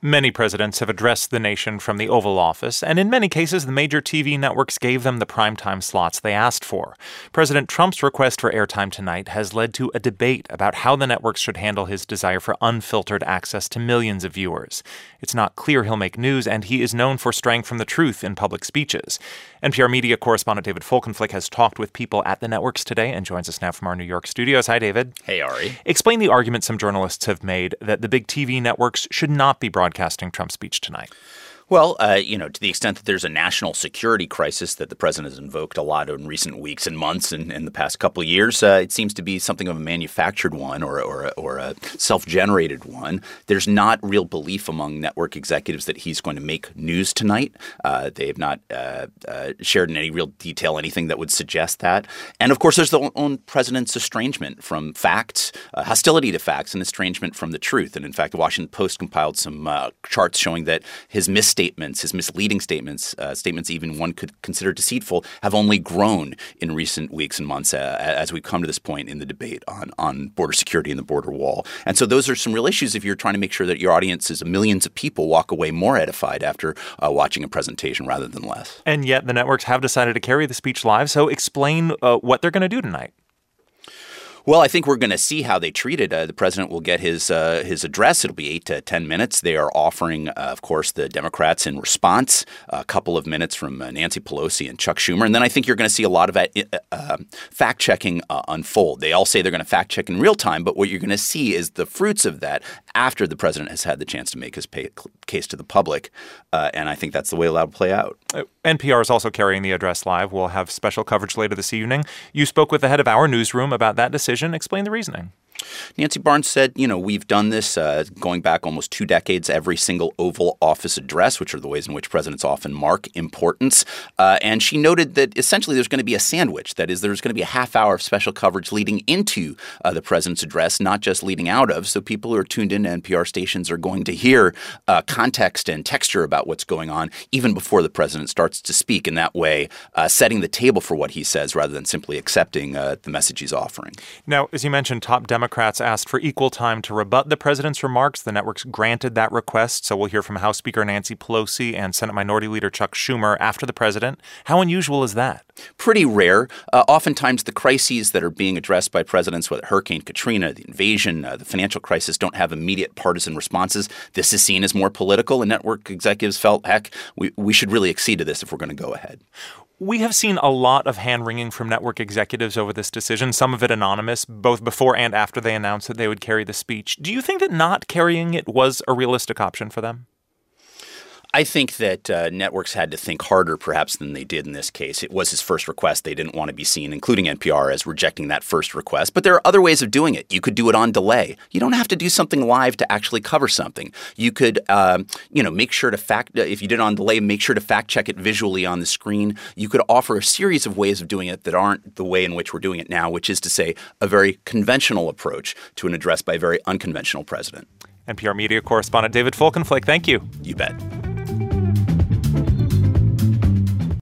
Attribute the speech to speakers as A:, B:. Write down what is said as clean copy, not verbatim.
A: Many presidents have addressed the nation from the Oval Office, and in many cases, the major TV networks gave them the primetime slots they asked for. President Trump's request for airtime tonight has led to a debate about how the networks should handle his desire for unfiltered access to millions of viewers. It's not clear he'll make news, and he is known for straying from the truth in public speeches. NPR media correspondent David Folkenflik has talked with people at the networks today and joins us now from our New York studios. Hi, David.
B: Hey, Ari.
A: Explain the argument some journalists have made that the big TV networks should not be broadcasting Trump's speech tonight.
B: Well, to the extent that there's a national security crisis that the president has invoked a lot in recent weeks and months and in the past couple of years, it seems to be something of a manufactured one or a self-generated one. There's not real belief among network executives that he's going to make news tonight. They have not shared in any real detail anything that would suggest that. And, of course, there's the own president's estrangement from facts, hostility to facts, and estrangement from the truth. And, in fact, the Washington Post compiled some charts showing that his his misleading statements, statements even one could consider deceitful, have only grown in recent weeks and months as we've come to this point in the debate on border security and the border wall. And so those are some real issues if you're trying to make sure that your audiences, millions of people, walk away more edified after watching a presentation rather than less.
A: And yet the networks have decided to carry the speech live. So explain what they're going to do tonight.
B: Well, I think we're going to see how they treat it. The president will get his address. It'll be 8 to 10 minutes. They are offering, of course, the Democrats in response, a couple of minutes from Nancy Pelosi and Chuck Schumer. And then I think you're going to see a lot of fact-checking unfold. They all say they're going to fact-check in real time, but what you're going to see is the fruits of that after the president has had the chance to make his case to the public. And I think that's the way it'll play out.
A: NPR is also carrying the address live. We'll have special coverage later this evening. You spoke with the head of our newsroom about that decision. Explain the reasoning.
B: Nancy Barnes said, we've done this going back almost 2 decades, every single Oval Office address, which are the ways in which presidents often mark importance. And she noted that essentially there's going to be a sandwich. That is, there's going to be a half hour of special coverage leading into the president's address, not just leading out of. So people who are tuned into NPR stations are going to hear context and texture about what's going on even before the president starts to speak. In that way, setting the table for what he says rather than simply accepting the message he's offering.
A: Now, as you mentioned, top Democrats asked for equal time to rebut the president's remarks. The networks granted that request, so we'll hear from House Speaker Nancy Pelosi and Senate Minority Leader Chuck Schumer after the president. How unusual is that?
B: Pretty rare. Oftentimes, the crises that are being addressed by presidents, whether Hurricane Katrina, the invasion, the financial crisis, don't have immediate partisan responses. This is seen as more political, and network executives felt, heck, we should really accede to this if we're going to go ahead.
A: We have seen a lot of hand-wringing from network executives over this decision, some of it anonymous, both before and after they announced that they would carry the speech. Do you think that not carrying it was a realistic option for them?
B: I think that networks had to think harder perhaps than they did in this case. It was his first request. They didn't want to be seen, including NPR, as rejecting that first request. But there are other ways of doing it. You could do it on delay. You don't have to do something live to actually cover something. You could, make sure to if you did it on delay, make sure to fact check it visually on the screen. You could offer a series of ways of doing it that aren't the way in which we're doing it now, which is to say a very conventional approach to an address by a very unconventional president.
A: NPR media correspondent David Folkenflik, thank you.
B: You bet.